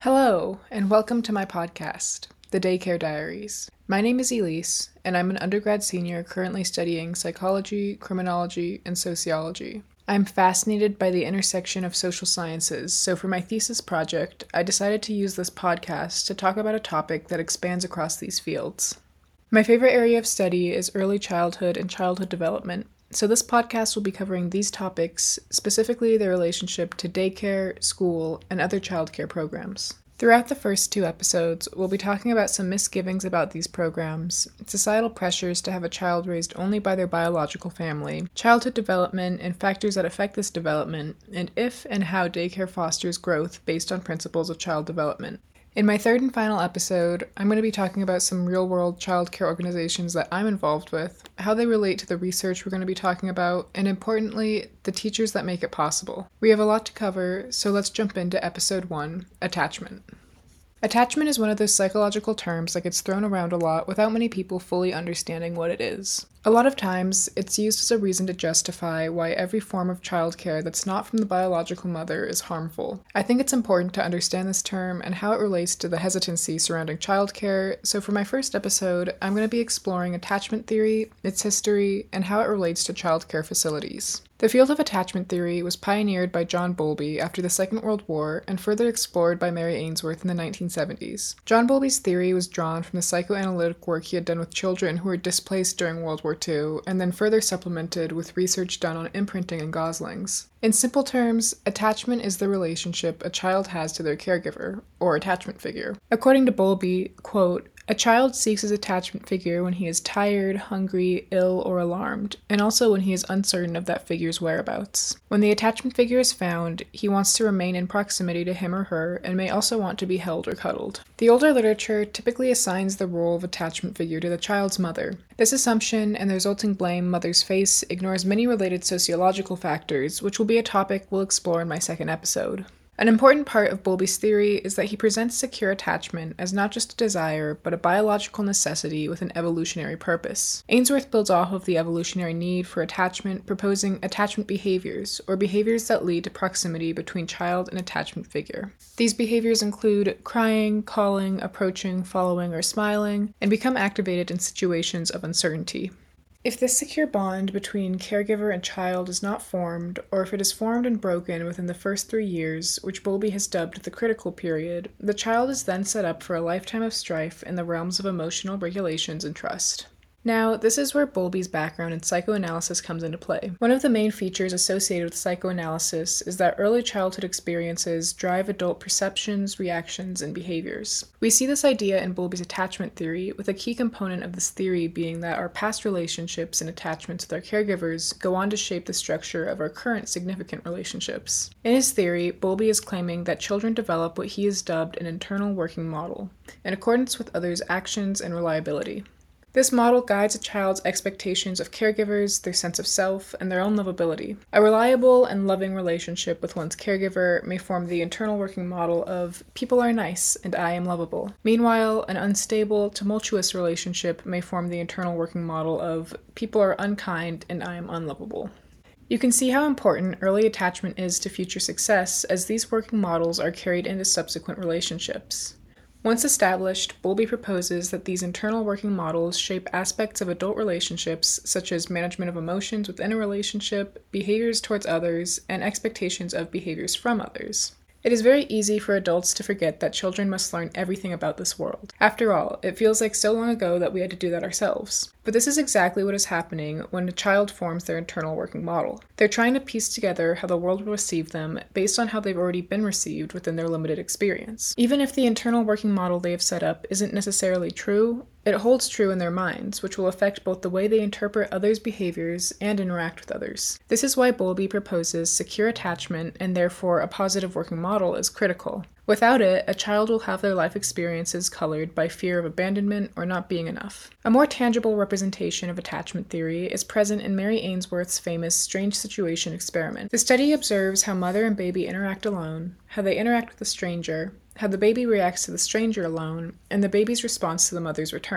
Hello, and welcome to my podcast, The Daycare Diaries. My name is Elise, and I'm an undergrad senior currently studying psychology, criminology, and sociology. I'm fascinated by the intersection of social sciences, so for my thesis project, I decided to use this podcast to talk about a topic that expands across these fields. My favorite area of study is early childhood and childhood development, so this podcast will be covering these topics, specifically their relationship to daycare, school, and other childcare programs. Throughout the first two episodes, we'll be talking about some misgivings about these programs, societal pressures to have a child raised only by their biological family, childhood development and factors that affect this development, and if and how daycare fosters growth based on principles of child development. In my third and final episode, I'm going to be talking about some real-world childcare organizations that I'm involved with, how they relate to the research we're going to be talking about, and importantly, the teachers that make it possible. We have a lot to cover, so let's jump into episode 1, Attachment. Attachment is one of those psychological terms that gets thrown around a lot without many people fully understanding what it is. A lot of times, it's used as a reason to justify why every form of childcare that's not from the biological mother is harmful. I think it's important to understand this term and how it relates to the hesitancy surrounding childcare, so for my first episode, I'm going to be exploring attachment theory, its history, and how it relates to childcare facilities. The field of attachment theory was pioneered by John Bowlby after the Second World War and further explored by Mary Ainsworth in the 1970s. John Bowlby's theory was drawn from the psychoanalytic work he had done with children who were displaced during World War II, and then further supplemented with research done on imprinting and goslings. In simple terms, attachment is the relationship a child has to their caregiver, or attachment figure. According to Bowlby, quote, "A child seeks his attachment figure when he is tired, hungry, ill, or alarmed, and also when he is uncertain of that figure's whereabouts. When the attachment figure is found, he wants to remain in proximity to him or her, and may also want to be held or cuddled." The older literature typically assigns the role of attachment figure to the child's mother. This assumption and the resulting blame mothers face ignores many related sociological factors, which will be a topic we'll explore in my second episode. An important part of Bowlby's theory is that he presents secure attachment as not just a desire, but a biological necessity with an evolutionary purpose. Ainsworth builds off of the evolutionary need for attachment, proposing attachment behaviors, or behaviors that lead to proximity between child and attachment figure. These behaviors include crying, calling, approaching, following, or smiling, and become activated in situations of uncertainty. If this secure bond between caregiver and child is not formed, or if it is formed and broken within the first 3 years, which Bowlby has dubbed the critical period, the child is then set up for a lifetime of strife in the realms of emotional regulations and trust. Now, this is where Bowlby's background in psychoanalysis comes into play. One of the main features associated with psychoanalysis is that early childhood experiences drive adult perceptions, reactions, and behaviors. We see this idea in Bowlby's attachment theory, with a key component of this theory being that our past relationships and attachments with our caregivers go on to shape the structure of our current significant relationships. In his theory, Bowlby is claiming that children develop what he has dubbed an internal working model, in accordance with others' actions and reliability. This model guides a child's expectations of caregivers, their sense of self, and their own lovability. A reliable and loving relationship with one's caregiver may form the internal working model of "people are nice and I am lovable." Meanwhile, an unstable, tumultuous relationship may form the internal working model of "people are unkind and I am unlovable." You can see how important early attachment is to future success as these working models are carried into subsequent relationships. Once established, Bowlby proposes that these internal working models shape aspects of adult relationships, such as management of emotions within a relationship, behaviors towards others, and expectations of behaviors from others. It is very easy for adults to forget that children must learn everything about this world. After all, it feels like so long ago that we had to do that ourselves. But this is exactly what is happening when a child forms their internal working model. They're trying to piece together how the world will receive them based on how they've already been received within their limited experience. Even if the internal working model they have set up isn't necessarily true, it holds true in their minds, which will affect both the way they interpret others' behaviors and interact with others. This is why Bowlby proposes secure attachment, and therefore a positive working model is critical. Without it, a child will have their life experiences colored by fear of abandonment or not being enough. A more tangible representation of attachment theory is present in Mary Ainsworth's famous strange situation experiment. The study observes how mother and baby interact alone, how they interact with a stranger, how the baby reacts to the stranger alone, and the baby's response to the mother's return.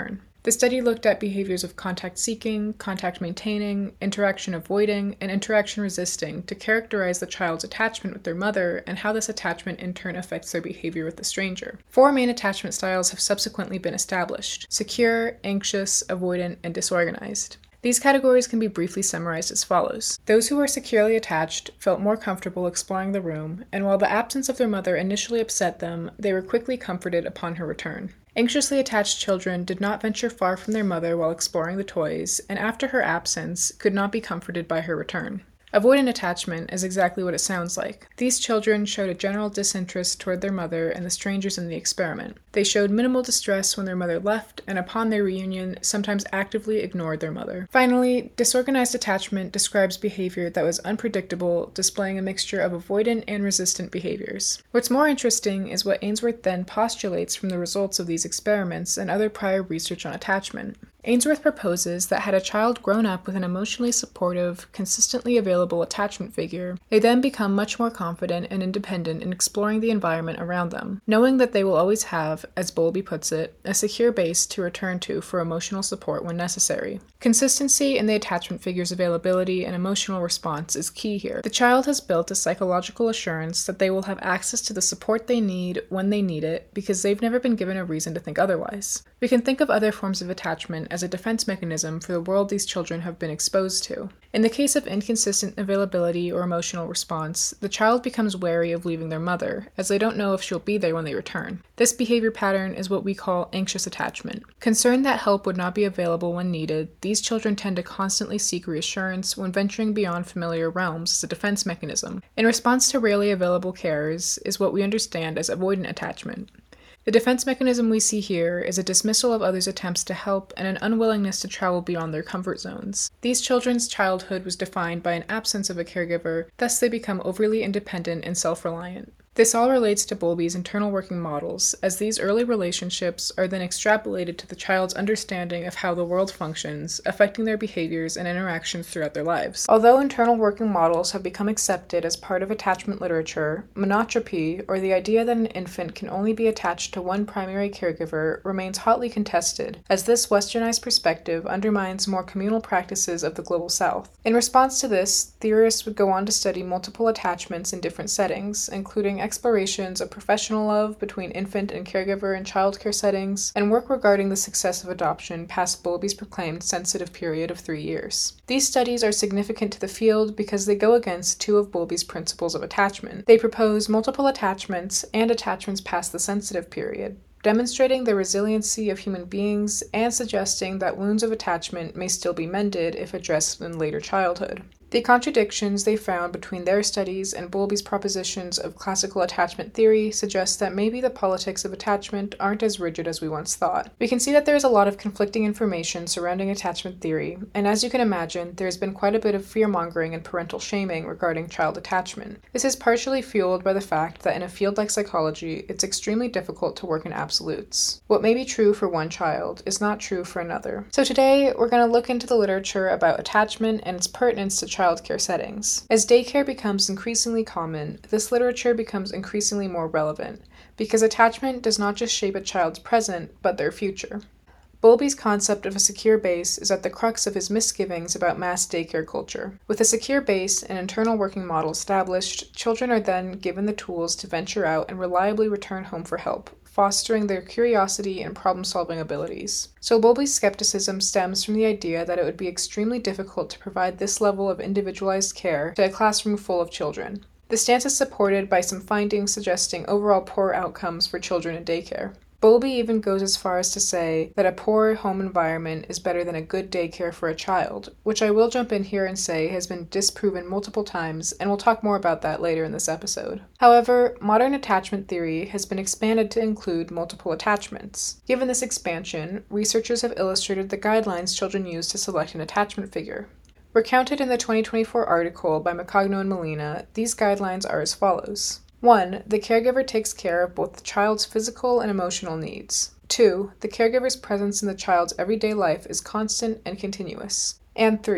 The study looked at behaviors of contact seeking, contact maintaining, interaction avoiding, and interaction resisting to characterize the child's attachment with their mother and how this attachment in turn affects their behavior with the stranger. 4 main attachment styles have subsequently been established: secure, anxious, avoidant, and disorganized. These categories can be briefly summarized as follows. Those who were securely attached felt more comfortable exploring the room, and while the absence of their mother initially upset them, they were quickly comforted upon her return. Anxiously attached children did not venture far from their mother while exploring the toys, and after her absence, could not be comforted by her return. Avoidant attachment is exactly what it sounds like. These children showed a general disinterest toward their mother and the strangers in the experiment. They showed minimal distress when their mother left, and upon their reunion, sometimes actively ignored their mother. Finally, disorganized attachment describes behavior that was unpredictable, displaying a mixture of avoidant and resistant behaviors. What's more interesting is what Ainsworth then postulates from the results of these experiments and other prior research on attachment. Ainsworth proposes that had a child grown up with an emotionally supportive, consistently available attachment figure, they then become much more confident and independent in exploring the environment around them, knowing that they will always have, as Bowlby puts it, a secure base to return to for emotional support when necessary. Consistency in the attachment figure's availability and emotional response is key here. The child has built a psychological assurance that they will have access to the support they need when they need it because they've never been given a reason to think otherwise. We can think of other forms of attachment as a defense mechanism for the world these children have been exposed to. In the case of inconsistent availability or emotional response, the child becomes wary of leaving their mother, as they don't know if she'll be there when they return. This behavior pattern is what we call anxious attachment. Concerned that help would not be available when needed, these children tend to constantly seek reassurance when venturing beyond familiar realms as a defense mechanism. In response to rarely available carers is what we understand as avoidant attachment. The defense mechanism we see here is a dismissal of others' attempts to help and an unwillingness to travel beyond their comfort zones. These children's childhood was defined by an absence of a caregiver, thus they become overly independent and self-reliant. This all relates to Bowlby's internal working models, as these early relationships are then extrapolated to the child's understanding of how the world functions, affecting their behaviors and interactions throughout their lives. Although internal working models have become accepted as part of attachment literature, monotropy, or the idea that an infant can only be attached to one primary caregiver, remains hotly contested, as this westernized perspective undermines more communal practices of the Global South. In response to this, theorists would go on to study multiple attachments in different settings, including explorations of professional love between infant and caregiver in childcare settings, and work regarding the success of adoption past Bowlby's proclaimed sensitive period of 3 years. These studies are significant to the field because they go against 2 of Bowlby's principles of attachment. They propose multiple attachments and attachments past the sensitive period, demonstrating the resiliency of human beings and suggesting that wounds of attachment may still be mended if addressed in later childhood. The contradictions they found between their studies and Bowlby's propositions of classical attachment theory suggest that maybe the politics of attachment aren't as rigid as we once thought. We can see that there is a lot of conflicting information surrounding attachment theory, and as you can imagine, there has been quite a bit of fear-mongering and parental shaming regarding child attachment. This is partially fueled by the fact that in a field like psychology, it's extremely difficult to work in absolutes. What may be true for one child is not true for another. So today, we're going to look into the literature about attachment and its pertinence to childcare settings. As daycare becomes increasingly common, this literature becomes increasingly more relevant, because attachment does not just shape a child's present, but their future. Bowlby's concept of a secure base is at the crux of his misgivings about mass daycare culture. With a secure base and internal working model established, children are then given the tools to venture out and reliably return home for help, fostering their curiosity and problem-solving abilities. So Bowlby's skepticism stems from the idea that it would be extremely difficult to provide this level of individualized care to a classroom full of children. The stance is supported by some findings suggesting overall poor outcomes for children in daycare. Bowlby even goes as far as to say that a poor home environment is better than a good daycare for a child, which I will jump in here and say has been disproven multiple times, and we'll talk more about that later in this episode. However, modern attachment theory has been expanded to include multiple attachments. Given this expansion, researchers have illustrated the guidelines children use to select an attachment figure. Recounted in the 2024 article by Macogno and Molina, these guidelines are as follows. 1. The caregiver takes care of both the child's physical and emotional needs. 2. The caregiver's presence in the child's everyday life is constant and continuous. And 3.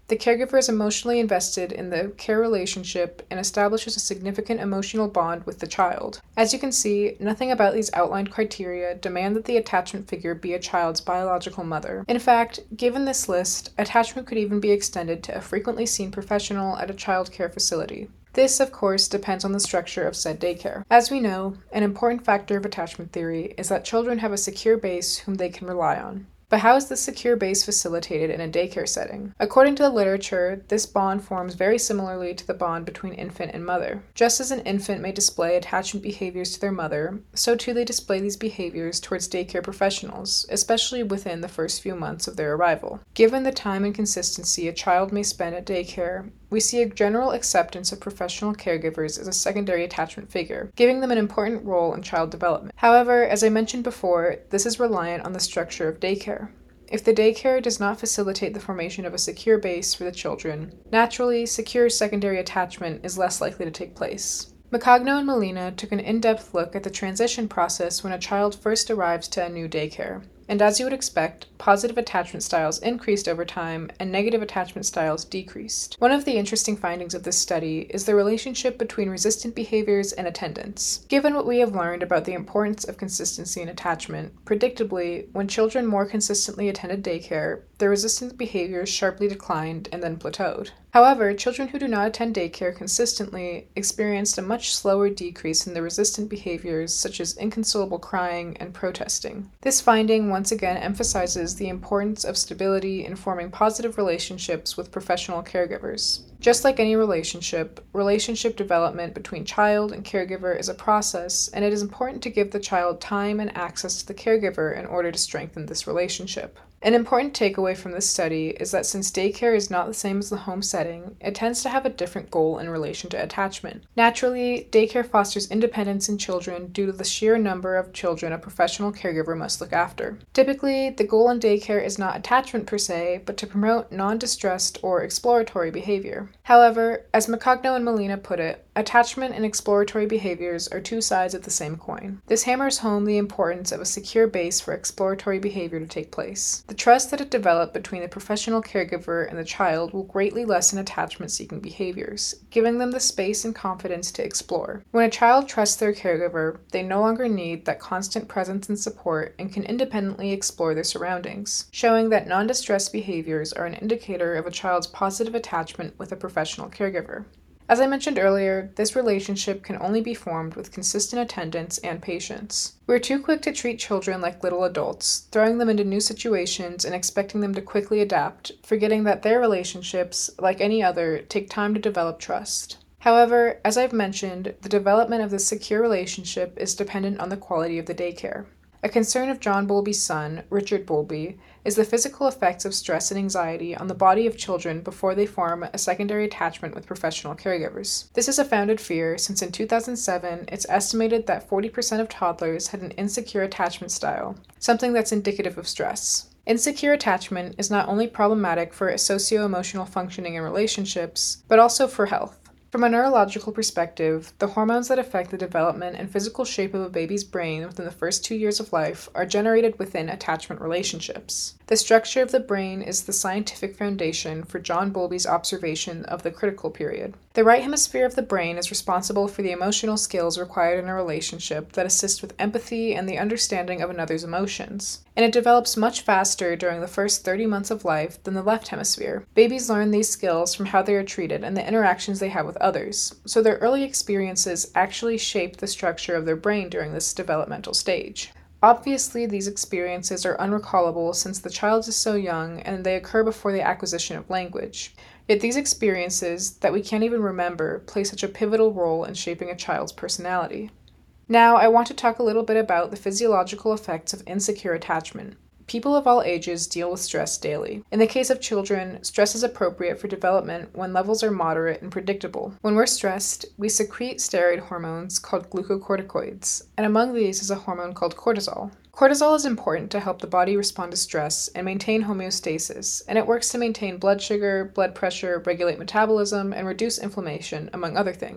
The caregiver is emotionally invested in the care relationship and establishes a significant emotional bond with the child. As you can see, nothing about these outlined criteria demand that the attachment figure be a child's biological mother. In fact, given this list, attachment could even be extended to a frequently seen professional at a child care facility. This, of course, depends on the structure of said daycare. As we know, an important factor of attachment theory is that children have a secure base whom they can rely on. But how is this secure base facilitated in a daycare setting? According to the literature, this bond forms very similarly to the bond between infant and mother. Just as an infant may display attachment behaviors to their mother, so too they display these behaviors towards daycare professionals, especially within the first few months of their arrival. Given the time and consistency a child may spend at daycare, we see a general acceptance of professional caregivers as a secondary attachment figure, giving them an important role in child development. However, as I mentioned before, this is reliant on the structure of daycare. If the daycare does not facilitate the formation of a secure base for the children, naturally, secure secondary attachment is less likely to take place. Macogno and Molina took an in-depth look at the transition process when a child first arrives to a new daycare. And as you would expect, positive attachment styles increased over time and negative attachment styles decreased. One of the interesting findings of this study is the relationship between resistant behaviors and attendance. Given what we have learned about the importance of consistency in attachment, predictably, when children more consistently attended daycare, their resistant behaviors sharply declined and then plateaued. However, children who do not attend daycare consistently experienced a much slower decrease in the resistant behaviors such as inconsolable crying and protesting. This finding once again emphasizes the importance of stability in forming positive relationships with professional caregivers. Just like any relationship development between child and caregiver is a process, and it is important to give the child time and access to the caregiver in order to strengthen this relationship. An important takeaway from this study is that since daycare is not the same as the home setting, it tends to have a different goal in relation to attachment. Naturally, daycare fosters independence in children due to the sheer number of children a professional caregiver must look after. Typically, the goal in daycare is not attachment per se, but to promote non-distressed or exploratory behavior. However, as Macogno and Molina put it, attachment and exploratory behaviors are two sides of the same coin. This hammers home the importance of a secure base for exploratory behavior to take place. The trust that is developed between the professional caregiver and the child will greatly lessen attachment-seeking behaviors, giving them the space and confidence to explore. When a child trusts their caregiver, they no longer need that constant presence and support and can independently explore their surroundings, showing that non-distressed behaviors are an indicator of a child's positive attachment with a professional caregiver. As I mentioned earlier, this relationship can only be formed with consistent attendance and patience. We're too quick to treat children like little adults, throwing them into new situations and expecting them to quickly adapt, forgetting that their relationships, like any other, take time to develop trust. However, as I've mentioned, the development of this secure relationship is dependent on the quality of the daycare. A concern of John Bowlby's son, Richard Bowlby, is the physical effects of stress and anxiety on the body of children before they form a secondary attachment with professional caregivers. This is a founded fear since in 2007 it's estimated that 40% of toddlers had an insecure attachment style, something that's indicative of stress. Insecure attachment is not only problematic for socio-emotional functioning in relationships, but also for health. From a neurological perspective, the hormones that affect the development and physical shape of a baby's brain within the first 2 years of life are generated within attachment relationships. The structure of the brain is the scientific foundation for John Bowlby's observation of the critical period. The right hemisphere of the brain is responsible for the emotional skills required in a relationship that assist with empathy and the understanding of another's emotions, and it develops much faster during the first 30 months of life than the left hemisphere. Babies learn these skills from how they are treated and the interactions they have with others, so their early experiences actually shape the structure of their brain during this developmental stage. Obviously, these experiences are unrecallable since the child is so young and they occur before the acquisition of language. Yet these experiences, that we can't even remember, play such a pivotal role in shaping a child's personality. Now, I want to talk a little bit about the physiological effects of insecure attachment. People of all ages deal with stress daily. In the case of children, stress is appropriate for development when levels are moderate and predictable. When we're stressed, we secrete steroid hormones called glucocorticoids, and among these is a hormone called cortisol. Cortisol is important to help the body respond to stress and maintain homeostasis, and it works to maintain blood sugar, blood pressure, regulate metabolism, and reduce inflammation, among other things.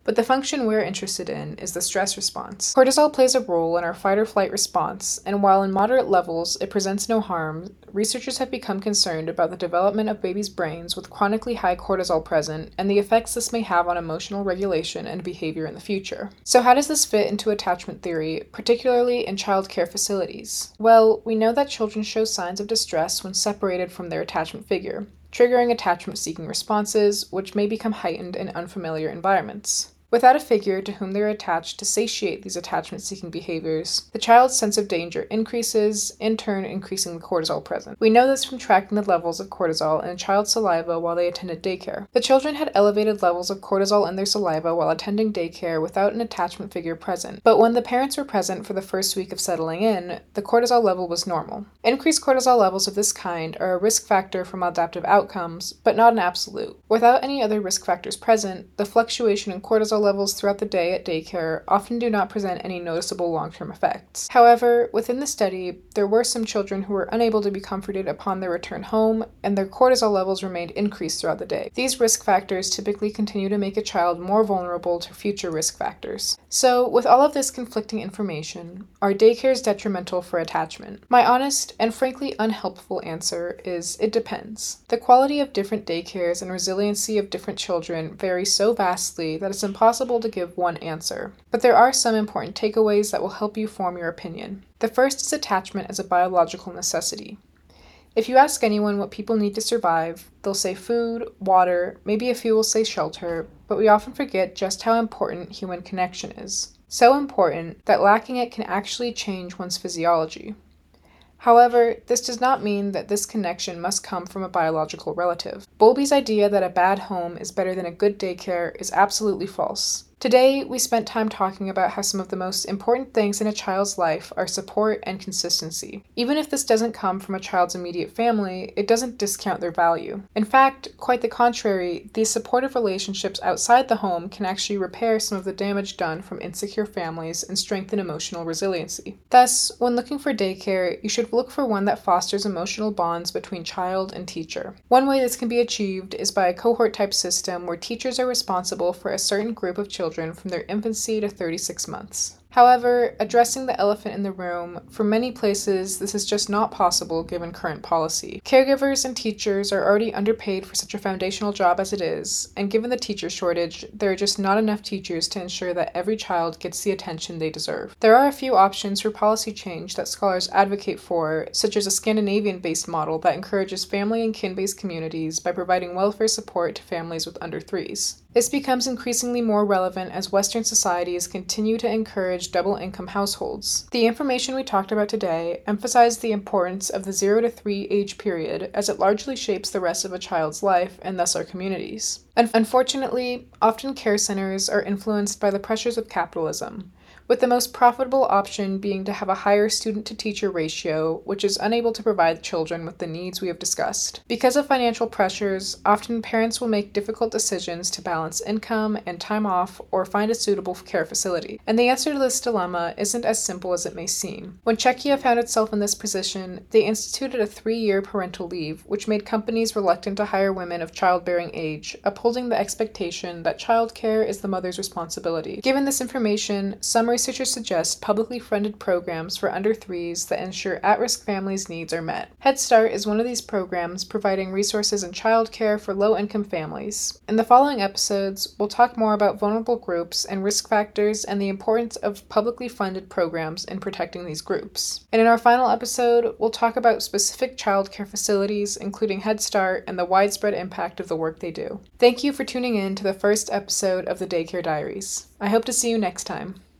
But the function we're interested in is the stress response. Cortisol plays a role in our fight or flight response, and while in moderate levels it presents no harm, researchers have become concerned about the development of babies' brains with chronically high cortisol present and the effects this may have on emotional regulation and behavior in the future. So how does this fit into attachment theory, particularly in child care facilities? Well, we know that children show signs of distress when separated from their attachment figure, triggering attachment-seeking responses, which may become heightened in unfamiliar environments. Without a figure to whom they are attached to satiate these attachment-seeking behaviors, the child's sense of danger increases, in turn increasing the cortisol present. We know this from tracking the levels of cortisol in a child's saliva while they attended daycare. The children had elevated levels of cortisol in their saliva while attending daycare without an attachment figure present, but when the parents were present for the first week of settling in, the cortisol level was normal. Increased cortisol levels of this kind are a risk factor for maladaptive outcomes, but not an absolute. Without any other risk factors present, the fluctuation in cortisol levels throughout the day at daycare often do not present any noticeable long-term effects. However, within the study, there were some children who were unable to be comforted upon their return home, and their cortisol levels remained increased throughout the day. These risk factors typically continue to make a child more vulnerable to future risk factors. So, with all of this conflicting information, are daycares detrimental for attachment? My honest and frankly unhelpful answer is it depends. The quality of different daycares and resiliency of different children vary so vastly that it's impossible to give one answer, but there are some important takeaways that will help you form your opinion. The first is attachment as a biological necessity. If you ask anyone what people need to survive, they'll say food, water, maybe a few will say shelter, but we often forget just how important human connection is. So important that lacking it can actually change one's physiology. However, this does not mean that this connection must come from a biological relative. Bowlby's idea that a bad home is better than a good daycare is absolutely false. Today, we spent time talking about how some of the most important things in a child's life are support and consistency. Even if this doesn't come from a child's immediate family, it doesn't discount their value. In fact, quite the contrary, these supportive relationships outside the home can actually repair some of the damage done from insecure families and strengthen emotional resiliency. Thus, when looking for daycare, you should look for one that fosters emotional bonds between child and teacher. One way this can be achieved is by a cohort-type system where teachers are responsible for a certain group of children from their infancy to 36 months. However, addressing the elephant in the room, for many places this is just not possible given current policy. Caregivers and teachers are already underpaid for such a foundational job as it is, and given the teacher shortage, there are just not enough teachers to ensure that every child gets the attention they deserve. There are a few options for policy change that scholars advocate for, such as a Scandinavian-based model that encourages family and kin-based communities by providing welfare support to families with under threes. This becomes increasingly more relevant as Western societies continue to encourage double-income households. The information we talked about today emphasized the importance of the 0 to 3 age period as it largely shapes the rest of a child's life and thus our communities. Unfortunately, often care centers are influenced by the pressures of capitalism, with the most profitable option being to have a higher student-to-teacher ratio, which is unable to provide children with the needs we have discussed. Because of financial pressures, often parents will make difficult decisions to balance income and time off or find a suitable care facility. And the answer to this dilemma isn't as simple as it may seem. When Czechia found itself in this position, they instituted a 3-year parental leave, which made companies reluctant to hire women of childbearing age, upholding the expectation that childcare is the mother's responsibility. Given this information, some researchers suggest publicly funded programs for under 3s that ensure at-risk families' needs are met. Head Start is one of these programs providing resources in childcare for low-income families. In the following episodes, we'll talk more about vulnerable groups and risk factors and the importance of publicly funded programs in protecting these groups. And in our final episode, we'll talk about specific childcare facilities, including Head Start, and the widespread impact of the work they do. Thank you for tuning in to the first episode of the Daycare Diaries. I hope to see you next time.